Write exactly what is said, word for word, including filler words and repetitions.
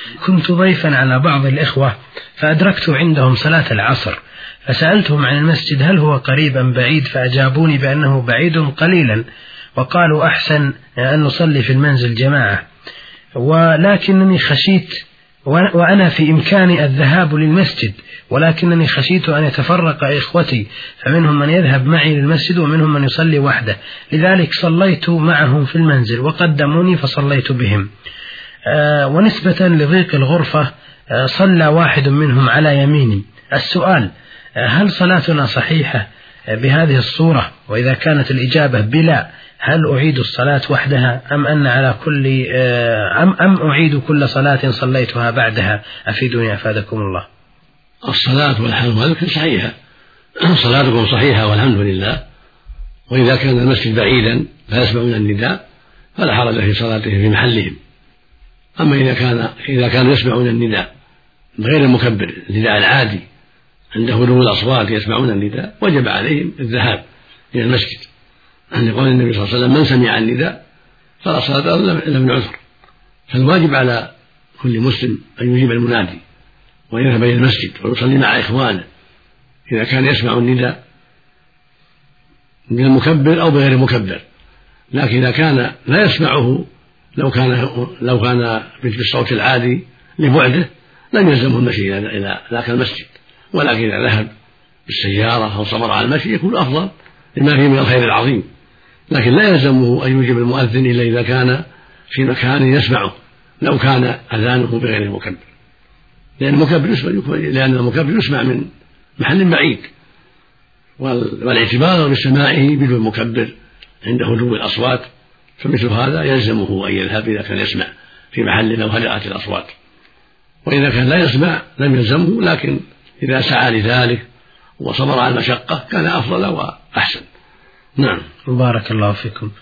كنت ضيفا على بعض الإخوة فأدركت عندهم صلاة العصر، فسألتهم عن المسجد هل هو قريب أم بعيد، فأجابوني بأنه بعيد قليلا، وقالوا أحسن أن نصلي في المنزل جماعة، ولكنني خشيت وأنا في إمكاني الذهاب للمسجد، ولكنني خشيت أن يتفرق إخوتي، فمنهم من يذهب معي للمسجد ومنهم من يصلي وحده، لذلك صليت معهم في المنزل وقدموني فصليت بهم. آه ونسبة لضيق الغرفة آه صلى واحد منهم على يميني. السؤال: آه هل صلاتنا صحيحة آه بهذه الصورة؟ وإذا كانت الإجابة بلا، هل أعيد الصلاة وحدها أم أن على كل آه أم أم أعيد كل صلاة صليتها بعدها؟ أفيدوني أفادكم الله. الصلاة والحمد لله صحيحة، صلاتكم صحيحة والحمد لله. وإذا كان المسجد بعيدا فيسمعون النداء فلا حرج في صلاتهم في محلهم. أما إذا كان إذا كانوا يسمعون النداء غير المكبر، النداء العادي عند هدوء الأصوات يسمعون النداء، وجب عليهم الذهاب إلى المسجد، عند قول النبي صلى الله عليه وسلم: من سمع النداء فلا صلاة إلا من عذر. فالواجب على كل مسلم أن يجيب المنادي ويذهب إلى المسجد ويصلي مع إخوانه إذا كان يسمع النداء من المكبر أو بغير المكبر. لكن إذا كان لا يسمعه، لو كان لو كان بالصوت العادي لبعده، لم يلزمه المشي إلى ذاك المسجد، ولكن إذا ذهب بالسيارة أو صبر على المشي يكون أفضل لما فيه من الخير العظيم. لكن لا يلزمه أن يجيب المؤذن إلا إذا كان في مكان يسمعه، لو كان أذانه بغير المكبر، لأن المكبر يسمع لأن المكبر يسمع من محل بعيد، والاعتبار بسماعه بدون المكبر عند هدوء الأصوات، فمثل هذا يلزمه أن يذهب إذا كان يسمع في محل لو هدأت الأصوات. وإذا كان لا يسمع لم يلزمه، لكن إذا سعى لذلك وصبر على المشقة كان أفضل وأحسن. نعم. بارك الله فيكم.